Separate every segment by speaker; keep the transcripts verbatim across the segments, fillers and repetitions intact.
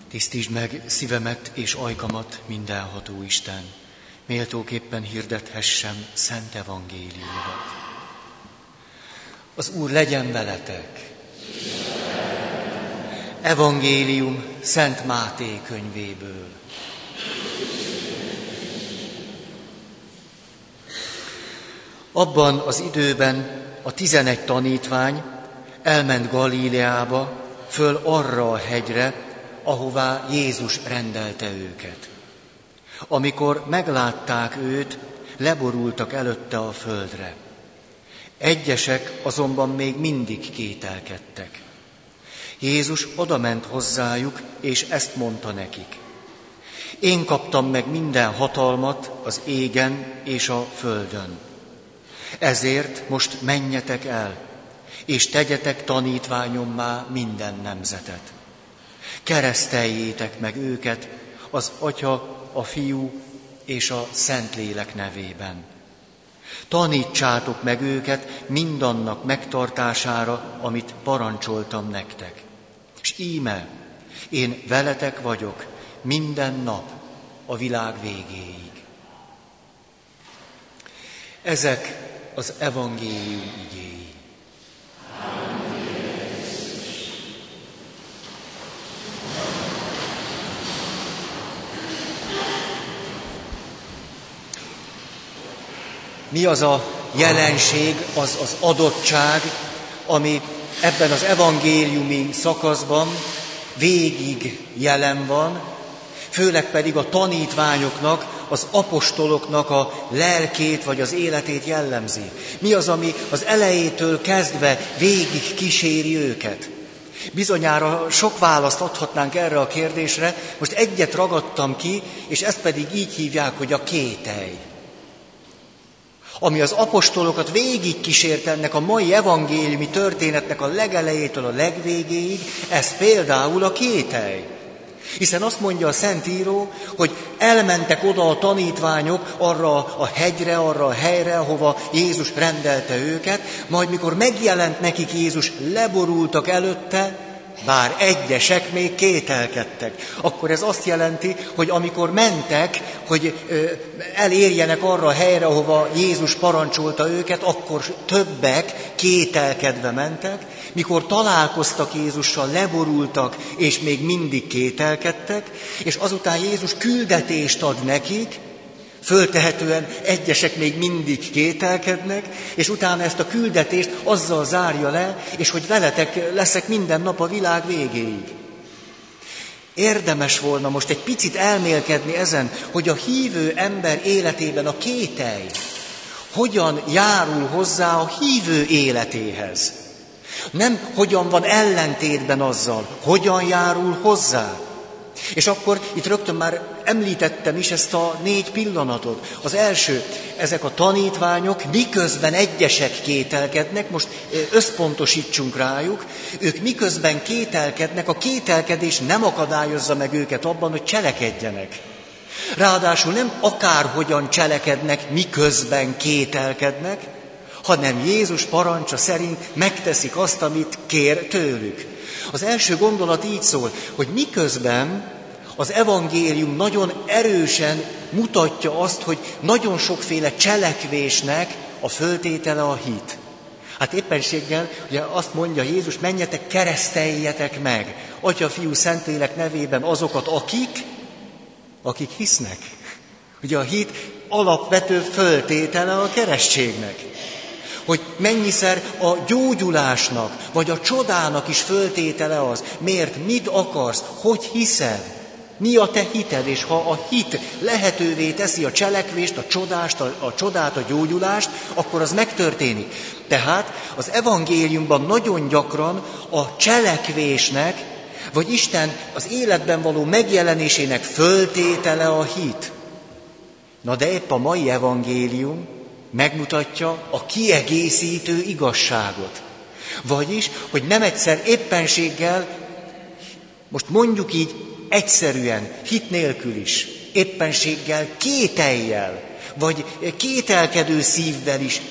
Speaker 1: Tisztítsd meg szívemet és ajkamat, mindenható Isten, méltóképpen hirdethessem szent evangéliumot. Az Úr legyen veletek! Evangélium Szent Máté könyvéből. Abban az időben a tizenegy tanítvány elment Galileába, föl arra a hegyre, ahová Jézus rendelte őket. Amikor meglátták őt, leborultak előtte a földre. Egyesek azonban még mindig kételkedtek. Jézus odament hozzájuk, és ezt mondta nekik. Én kaptam meg minden hatalmat az égen és a földön. Ezért most menjetek el, és tegyetek tanítványommá minden nemzetet. Kereszteljétek meg őket az Atya, a Fiú és a Szentlélek nevében. Tanítsátok meg őket mindannak megtartására, amit parancsoltam nektek. És íme, én veletek vagyok minden nap a világ végéig. Ezek az evangélium igéi. Mi az a jelenség, az az adottság, ami ebben az evangéliumi szakaszban végig jelen van, főleg pedig a tanítványoknak, az apostoloknak a lelkét vagy az életét jellemzi. Mi az, ami az elejétől kezdve végig kíséri őket? Bizonyára sok választ adhatnánk erre a kérdésre, most egyet ragadtam ki, és ezt pedig így hívják, hogy a kételj. Ami az apostolokat végigkísérte ennek a mai evangéliumi történetnek a legelejétől a legvégéig, ez például a kételj. Hiszen azt mondja a Szentíró, hogy elmentek oda a tanítványok arra a hegyre, arra a helyre, ahova Jézus rendelte őket, majd mikor megjelent nekik Jézus, leborultak előtte, bár egyesek még kételkedtek. Akkor ez azt jelenti, hogy amikor mentek, hogy elérjenek arra a helyre, ahova Jézus parancsolta őket, akkor többek kételkedve mentek. Mikor találkoztak Jézussal, leborultak, és még mindig kételkedtek, és azután Jézus küldetést ad nekik, föltehetően egyesek még mindig kételkednek, és utána ezt a küldetést azzal zárja le, és hogy veletek leszek minden nap a világ végéig. Érdemes volna most egy picit elmélkedni ezen, hogy a hívő ember életében a kételj hogyan járul hozzá a hívő életéhez. Nem hogyan van ellentétben azzal, hogyan járul hozzá. És akkor itt rögtön már említettem is ezt a négy pillanatot. Az első, ezek a tanítványok, miközben egyesek kételkednek, most összpontosítsunk rájuk, ők miközben kételkednek, a kételkedés nem akadályozza meg őket abban, hogy cselekedjenek. Ráadásul nem akárhogyan cselekednek, miközben kételkednek, hanem Jézus parancsa szerint megteszik azt, amit kér tőlük. Az első gondolat így szól, hogy miközben az evangélium nagyon erősen mutatja azt, hogy nagyon sokféle cselekvésnek a föltétele a hit. Hát éppenséggel ugye azt mondja Jézus, menjetek, kereszteljetek meg, Atya, Fiú, Szentlélek nevében azokat, akik, akik hisznek. Ugye a hit alapvető föltétele a keresztségnek. Hogy mennyiszer a gyógyulásnak, vagy a csodának is föltétele az, miért, mit akarsz, hogy hiszed, mi a te hited, és ha a hit lehetővé teszi a cselekvést, a csodást, a, a csodát, a gyógyulást, akkor az megtörténik. Tehát az evangéliumban nagyon gyakran a cselekvésnek, vagy Isten az életben való megjelenésének föltétele a hit. Na de épp a mai evangélium megmutatja a kiegészítő igazságot. Vagyis, hogy nem egyszer éppenséggel, most mondjuk így egyszerűen, hit nélkül is, éppenséggel, kétellyel, vagy kételkedő szívvel is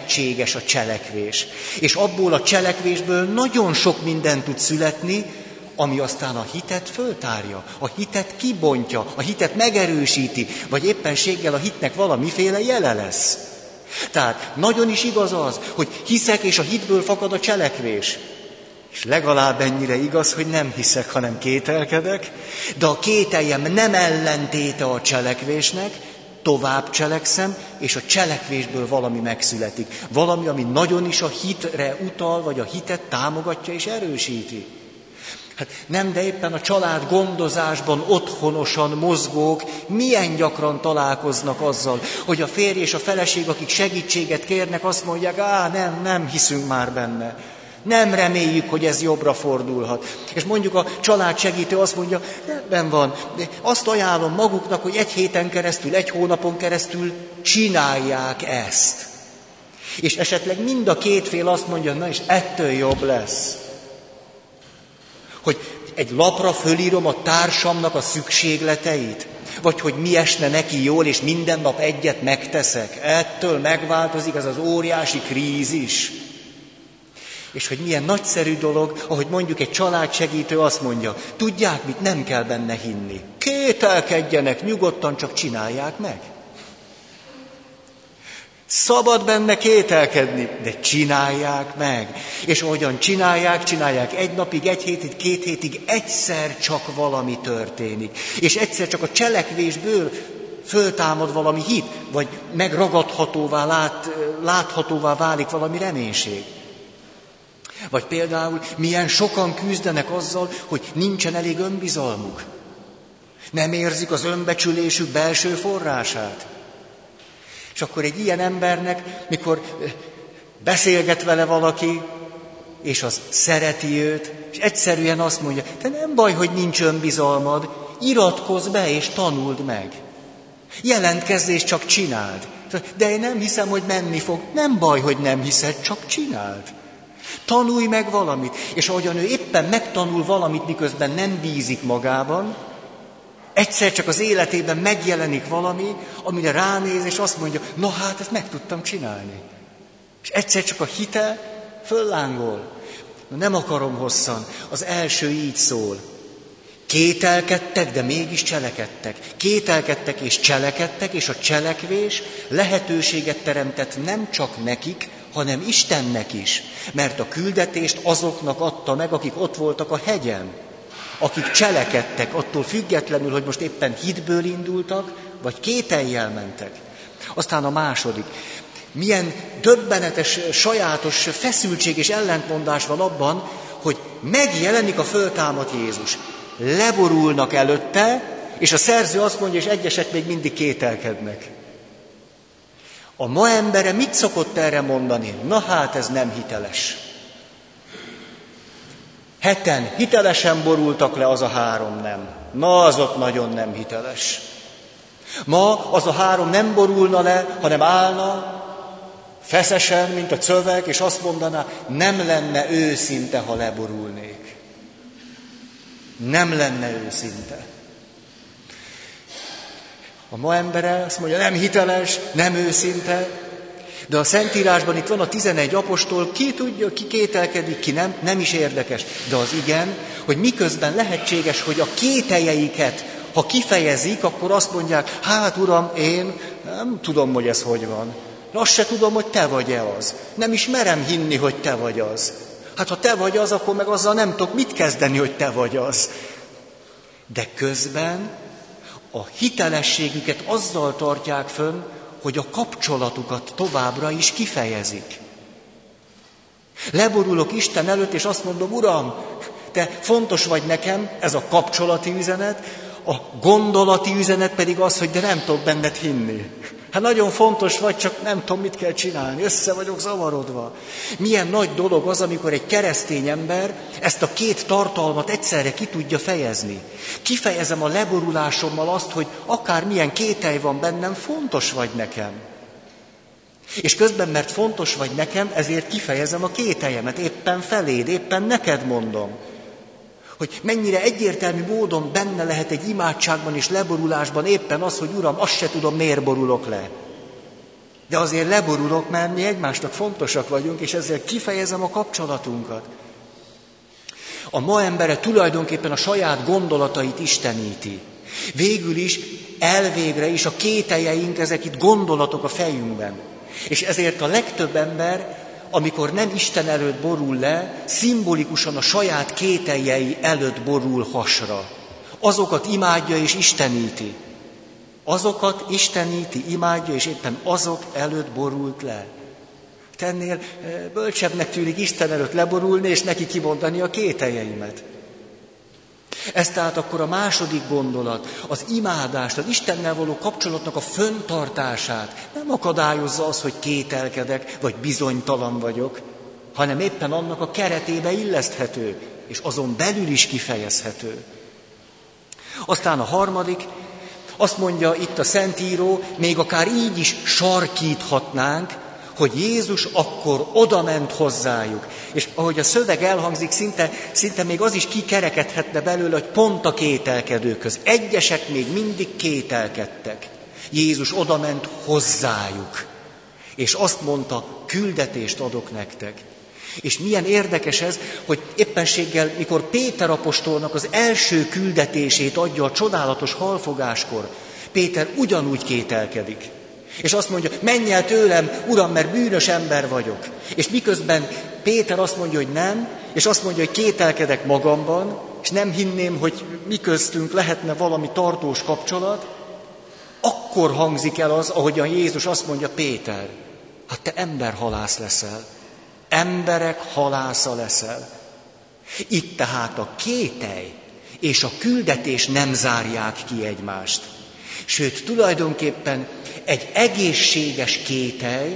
Speaker 1: lehetséges a cselekvés. És abból a cselekvésből nagyon sok minden tud születni, ami aztán a hitet föltárja, a hitet kibontja, a hitet megerősíti, vagy éppenséggel a hitnek valamiféle jele lesz. Tehát nagyon is igaz az, hogy hiszek, és a hitből fakad a cselekvés. És legalább ennyire igaz, hogy nem hiszek, hanem kételkedek, de a kételjem nem ellentéte a cselekvésnek, tovább cselekszem, és a cselekvésből valami megszületik. Valami, ami nagyon is a hitre utal, vagy a hitet támogatja és erősíti. Hát nem, de éppen a család gondozásban otthonosan mozgók milyen gyakran találkoznak azzal, hogy a férj és a feleség, akik segítséget kérnek, azt mondják, á, nem, nem hiszünk már benne. Nem reméljük, hogy ez jobbra fordulhat. És mondjuk a családsegítő azt mondja, rendben van, de azt ajánlom maguknak, hogy egy héten keresztül, egy hónapon keresztül csinálják ezt. És esetleg mind a két fél azt mondja, na és ettől jobb lesz. Hogy egy lapra fölírom a társamnak a szükségleteit, vagy hogy mi esne neki jól, és minden nap egyet megteszek. Ettől megváltozik ez az óriási krízis. És hogy milyen nagyszerű dolog, ahogy mondjuk egy családsegítő azt mondja, tudják mit, nem kell benne hinni. Kételkedjenek, nyugodtan csak csinálják meg. Szabad benne kételkedni, de csinálják meg. És ahogyan csinálják, csinálják egy napig, egy hétig, két hétig, egyszer csak valami történik. És egyszer csak a cselekvésből föltámad valami hit, vagy megragadhatóvá, lát, láthatóvá válik valami reménység. Vagy például milyen sokan küzdenek azzal, hogy nincsen elég önbizalmuk. Nem érzik az önbecsülésük belső forrását. És akkor egy ilyen embernek, mikor beszélget vele valaki, és az szereti őt, és egyszerűen azt mondja, te nem baj, hogy nincs önbizalmad, iratkozz be és tanuld meg. Jelentkezz és csak csináld. De én nem hiszem, hogy menni fog. Nem baj, hogy nem hiszed, csak csináld. Tanulj meg valamit, és ahogyan ő éppen megtanul valamit, miközben nem bízik magában, egyszer csak az életében megjelenik valami, amire ránéz, és azt mondja, na hát, ezt meg tudtam csinálni. És egyszer csak a hite föllángol. Nem akarom hosszan. Az első így szól. Kételkedtek, de mégis cselekedtek. Kételkedtek és cselekedtek, és a cselekvés lehetőséget teremtett nem csak nekik, hanem Istennek is. Mert a küldetést azoknak adta meg, akik ott voltak a hegyen. Akik cselekedtek, attól függetlenül, hogy most éppen hitből indultak, vagy kétellyel mentek. Aztán a második. Milyen döbbenetes, sajátos feszültség és ellentmondás van abban, hogy megjelenik a föltámadt Jézus. Leborulnak előtte, és a szerző azt mondja, és egyesek még mindig kételkednek. A ma embere mit szokott erre mondani? Na hát, ez nem hiteles. Heten hitelesen borultak le, az a három nem. Na, az ott nagyon nem hiteles. Ma az a három nem borulna le, hanem állna, feszesen, mint a cövek, és azt mondaná, nem lenne őszinte, ha leborulnék. Nem lenne őszinte. A ma embere azt mondja, nem hiteles, nem őszinte, de a Szentírásban itt van a tizenegy apostol, ki tudja, ki kételkedik, ki nem, nem is érdekes. De az igen, hogy miközben lehetséges, hogy a kételjeiket, ha kifejezik, akkor azt mondják, hát Uram, én nem tudom, hogy ez hogy van. Azt se tudom, hogy te vagy-e az. Nem is merem hinni, hogy te vagy az. Hát ha te vagy az, akkor meg azzal nem tudok mit kezdeni, hogy te vagy az. De közben a hitelességüket azzal tartják fönn, hogy a kapcsolatukat továbbra is kifejezik. Leborulok Isten előtt, és azt mondom, Uram, te fontos vagy nekem, ez a kapcsolati üzenet, a gondolati üzenet pedig az, hogy de nem tudok benned hinni. Hát nagyon fontos vagy, csak nem tudom, mit kell csinálni, össze vagyok zavarodva. Milyen nagy dolog az, amikor egy keresztény ember ezt a két tartalmat egyszerre ki tudja fejezni. Kifejezem a leborulásommal azt, hogy akármilyen kételj van bennem, fontos vagy nekem. És közben, mert fontos vagy nekem, ezért kifejezem a kételjemet, éppen feléd, éppen neked mondom. Hogy mennyire egyértelmű módon benne lehet egy imádságban és leborulásban éppen az, hogy Uram, azt se tudom, miért borulok le. De azért leborulok, mert mi egymásnak fontosak vagyunk, és ezzel kifejezem a kapcsolatunkat. A ma embere tulajdonképpen a saját gondolatait isteníti. Végül is, elvégre is a kételjeink, ezek itt gondolatok a fejünkben. És ezért a legtöbb ember, amikor nem Isten előtt borul le, szimbolikusan a saját kételjei előtt borul hasra. Azokat imádja és isteníti. Azokat isteníti, imádja, és éppen azok előtt borult le. Tennél bölcsebbnek tűnik Isten előtt leborulni, és neki kimondani a kételjeimet. Ez tehát akkor a második gondolat, az imádást, az Istennel való kapcsolatnak a fönntartását nem akadályozza az, hogy kételkedek, vagy bizonytalan vagyok, hanem éppen annak a keretébe illeszthető, és azon belül is kifejezhető. Aztán a harmadik, azt mondja itt a Szentíró, még akár így is sarkíthatnánk, hogy Jézus akkor odament hozzájuk. És ahogy a szöveg elhangzik, szinte, szinte még az is kikerekedhetne belőle, hogy pont a kételkedőköz. Egyesek még mindig kételkedtek. Jézus odament hozzájuk. És azt mondta, küldetést adok nektek. És milyen érdekes ez, hogy éppenséggel, mikor Péter apostolnak az első küldetését adja a csodálatos halfogáskor, Péter ugyanúgy kételkedik. És azt mondja, menj el tőlem, Uram, mert bűnös ember vagyok. És miközben Péter azt mondja, hogy nem, és azt mondja, hogy kételkedek magamban, és nem hinném, hogy mi köztünk lehetne valami tartós kapcsolat, akkor hangzik el az, ahogyan Jézus azt mondja, Péter, hát te emberhalász leszel. Emberek halásza leszel. Itt tehát a kételj és a küldetés nem zárják ki egymást. Sőt, tulajdonképpen egy egészséges kételj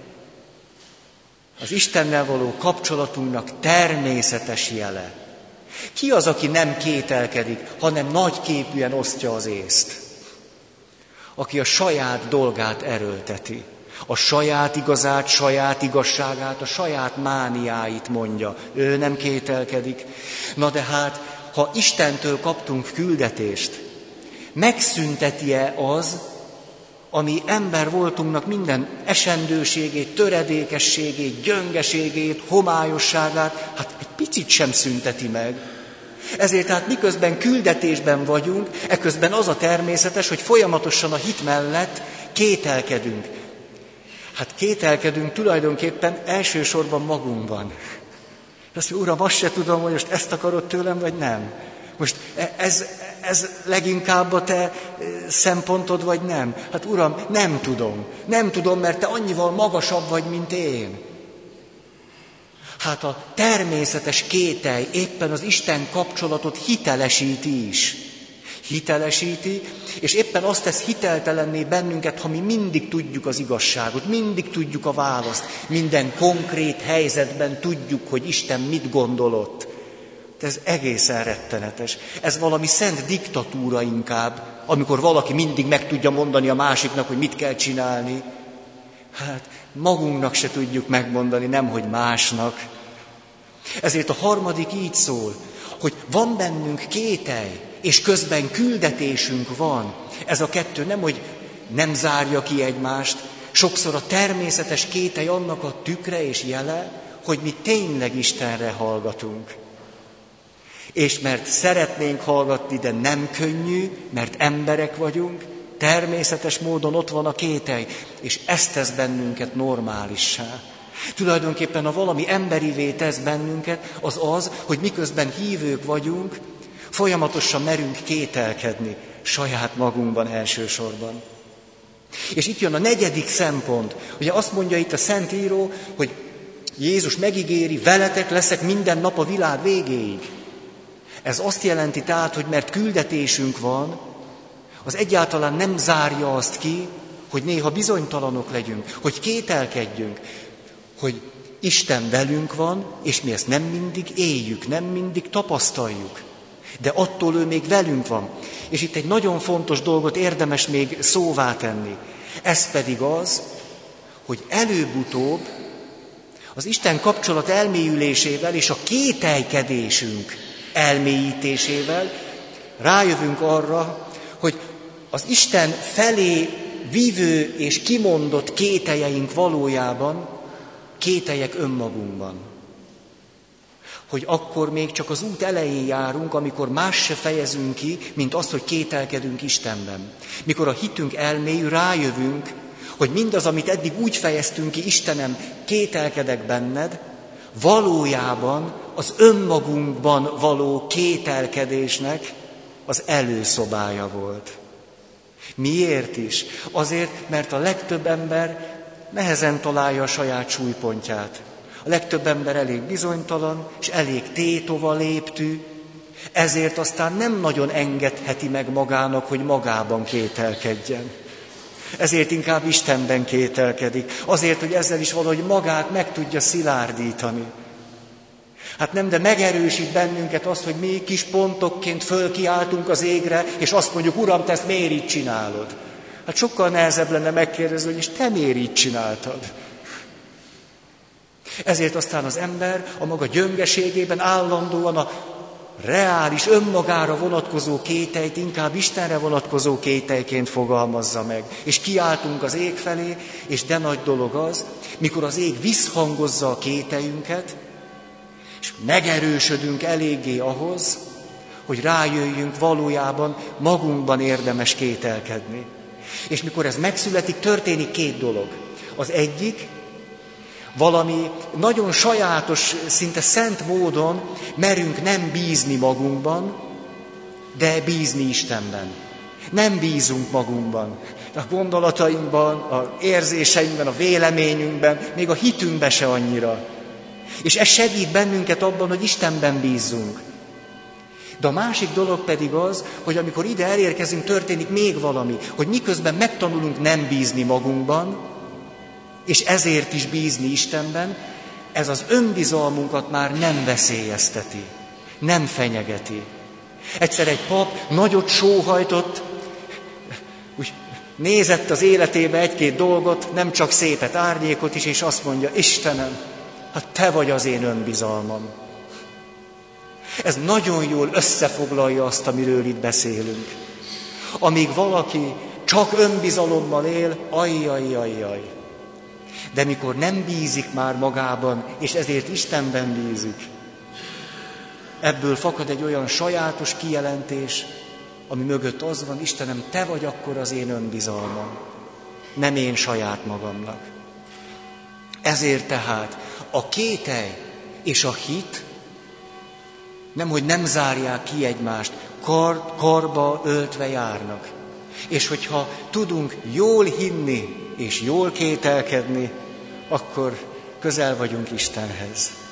Speaker 1: az Istennel való kapcsolatunknak természetes jele. Ki az, aki nem kételkedik, hanem nagyképűen osztja az észt? Aki a saját dolgát erőlteti. A saját igazát, saját igazságát, a saját mániáit mondja. Ő nem kételkedik. Na de hát, ha Istentől kaptunk küldetést, megszünteti-e az, ami ember voltunknak minden esendőségét, töredékességét, gyöngeségét, homályosságát, hát egy picit sem szünteti meg. Ezért tehát miközben küldetésben vagyunk, eközben az a természetes, hogy folyamatosan a hit mellett kételkedünk. Hát kételkedünk tulajdonképpen elsősorban magunkban. Azt mondja, Uram, azt se tudom, hogy most ezt akarod tőlem, vagy nem. Most ez, ez leginkább a te szempontod, vagy nem? Hát Uram, nem tudom. Nem tudom, mert te annyival magasabb vagy, mint én. Hát a természetes kételj éppen az Isten kapcsolatot hitelesíti is. Hitelesíti, és éppen azt tesz hiteltelenné bennünket, ha mi mindig tudjuk az igazságot, mindig tudjuk a választ, minden konkrét helyzetben tudjuk, hogy Isten mit gondolott. Ez egészen rettenetes. Ez valami szent diktatúra inkább, amikor valaki mindig meg tudja mondani a másiknak, hogy mit kell csinálni. Hát magunknak se tudjuk megmondani, nemhogy másnak. Ezért a harmadik így szól, hogy van bennünk kételj, és közben küldetésünk van. Ez a kettő nem, hogy nem zárja ki egymást, sokszor a természetes kételj annak a tükre és jele, hogy mi tényleg Istenre hallgatunk. És mert szeretnénk hallgatni, de nem könnyű, mert emberek vagyunk, természetes módon ott van a kételj, és ezt tesz bennünket normálissá. Tulajdonképpen, ha valami emberivé tesz bennünket, az az, hogy miközben hívők vagyunk, folyamatosan merünk kételkedni saját magunkban elsősorban. És itt jön a negyedik szempont. Ugye azt mondja itt a Szentíró, hogy Jézus megígéri, veletek leszek minden nap a világ végéig. Ez azt jelenti tehát, hogy mert küldetésünk van, az egyáltalán nem zárja azt ki, hogy néha bizonytalanok legyünk, hogy kételkedjünk, hogy Isten velünk van, és mi ezt nem mindig éljük, nem mindig tapasztaljuk. De attól ő még velünk van. És itt egy nagyon fontos dolgot érdemes még szóvá tenni. Ez pedig az, hogy előbb-utóbb az Isten kapcsolat elmélyülésével és a kételkedésünk elmélyítésével rájövünk arra, hogy az Isten felé vívő és kimondott kételjeink valójában kételyek önmagunkban. hogy akkor még csak az út elején járunk, amikor más se fejezünk ki, mint azt, hogy kételkedünk Istenben. Mikor a hitünk elmélyül, rájövünk, hogy mindaz, amit eddig úgy fejeztünk ki, Istenem, kételkedek benned, valójában az önmagunkban való kételkedésnek az előszobája volt. Miért is? Azért, mert a legtöbb ember nehezen találja a saját súlypontját. A legtöbb ember elég bizonytalan, és elég tétova léptű, ezért aztán nem nagyon engedheti meg magának, hogy magában kételkedjen. Ezért inkább Istenben kételkedik. Azért, hogy ezzel is valahogy magát meg tudja szilárdítani. Hát nem, de megerősít bennünket azt, hogy mi kis pontokként fölkiáltunk az égre, és azt mondjuk, Uram, te ezt miért így csinálod? Hát sokkal nehezebb lenne megkérdezni, hogy és te miért így csináltad? Ezért aztán az ember a maga gyöngeségében állandóan a reális, önmagára vonatkozó kételyt inkább Istenre vonatkozó kételyként fogalmazza meg. És kiáltunk az ég felé, és de nagy dolog az, mikor az ég visszhangozza a kételyünket, és megerősödünk eléggé ahhoz, hogy rájöjjünk, valójában magunkban érdemes kételkedni. És mikor ez megszületik, történik két dolog. Az egyik, valami nagyon sajátos, szinte szent módon merünk nem bízni magunkban, de bízni Istenben. Nem bízunk magunkban. A gondolatainkban, az érzéseinkben, a véleményünkben, még a hitünkben se annyira. És ez segít bennünket abban, hogy Istenben bízzunk. De a másik dolog pedig az, hogy amikor ide elérkezünk, történik még valami, hogy miközben megtanulunk nem bízni magunkban, és ezért is bízni Istenben, ez az önbizalmunkat már nem veszélyezteti, nem fenyegeti. Egyszer egy pap nagyot sóhajtott, úgy nézett az életébe egy-két dolgot, nem csak szépet, árnyékot is, és azt mondja, Istenem, hát te vagy az én önbizalmam. Ez nagyon jól összefoglalja azt, amiről itt beszélünk. Amíg valaki csak önbizalommal él, ajjajjajjaj. De mikor nem bízik már magában, és ezért Istenben bízik, ebből fakad egy olyan sajátos kijelentés, ami mögött az van, Istenem, te vagy akkor az én önbizalmam, nem én saját magamnak. Ezért tehát a kételj és a hit nemhogy nem zárják ki egymást, kar, karba öltve járnak. És hogyha tudunk jól hinni és jól kételkedni, akkor közel vagyunk Istenhez.